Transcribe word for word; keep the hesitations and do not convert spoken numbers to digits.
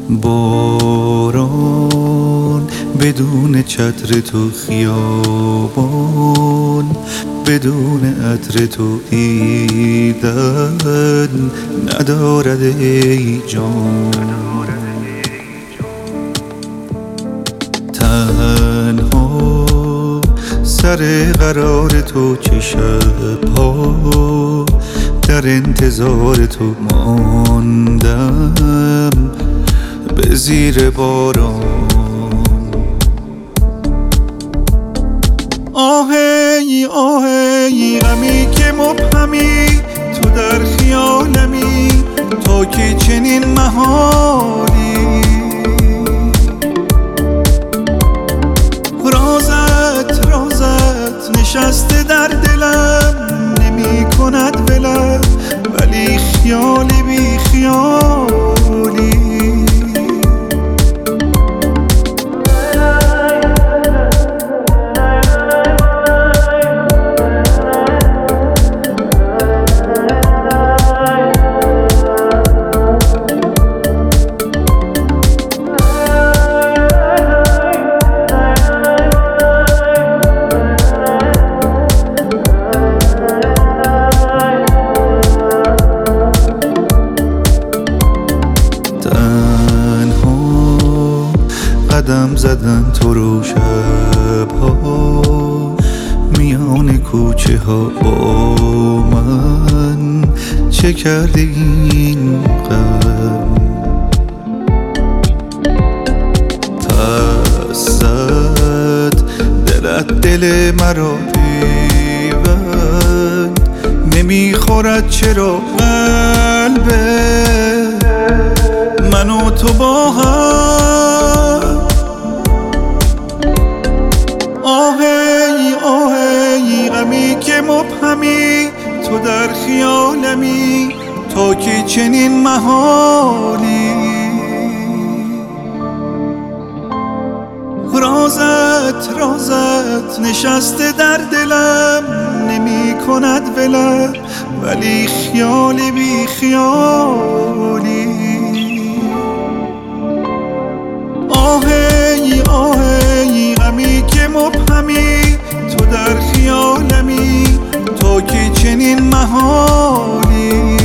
باران بدون چتر تو، خیابان بدون عطر تو، دیدن ندارد ای جان. تنها سر قرار تو، چه شب‌ها در انتظار تو ماندم به زیر باران. آهی آهی غمی که مبهمی، تو در خیالمی تا که چنین محالی. رازت رازت نشسته در دلم، نمی کند ولم ولی خیالی بی خیالی. قدم زدن تو رو شب‌ها میان کوچه ها، با من چه کرده این غم؟ پس زد دلت دل مرا پیوند، نمیخورد چرا قلبه من و تو با هم؟ آهی آهی غمی که مبهمی، تو در خیالمی تا که چنین محالی. رازت رازت نشسته در دلم، نمی کند ولم ولی خیالی بی خیالی. آهی آهی غمی که مبهمی، تو در خیالمی تا که چنین محالی.